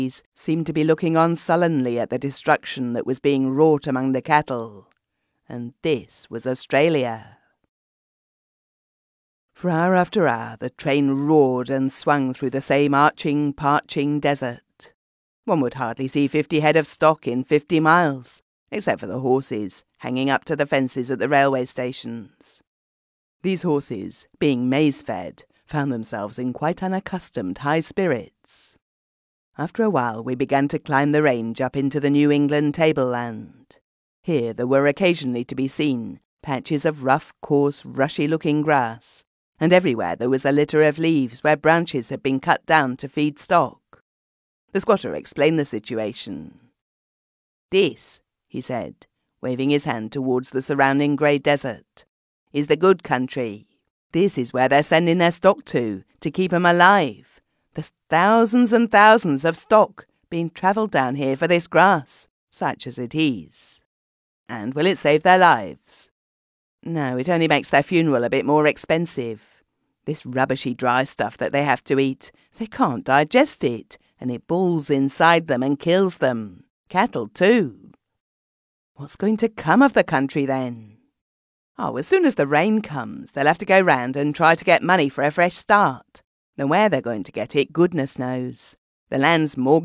seemed to be looking on sullenly at the destruction that was being wrought among the cattle. And this was Australia. For hour after hour the train roared and swung through the same arching, parching desert. One would hardly see 50 head of stock in 50 miles, except for the horses hanging up to the fences at the railway stations. These horses, being maize-fed, found themselves in quite unaccustomed high spirits. After a while we began to climb the range up into the New England tableland. Here there were occasionally to be seen patches of rough, coarse, rushy-looking grass, and everywhere there was a litter of leaves where branches had been cut down to feed stock. The squatter explained the situation. "This," he said, waving his hand towards the surrounding grey desert, "is the good country. This is where they're sending their stock to keep 'em alive. There's thousands and thousands of stock being travelled down here for this grass, such as it is. And will it save their lives? No, it only makes their funeral a bit more expensive. This rubbishy dry stuff that they have to eat, they can't digest it, and it balls inside them and kills them. Cattle too. What's going to come of the country then? Oh, as soon as the rain comes, they'll have to go round and try to get money for a fresh start. And where they're going to get it, goodness knows. The land's mortgaged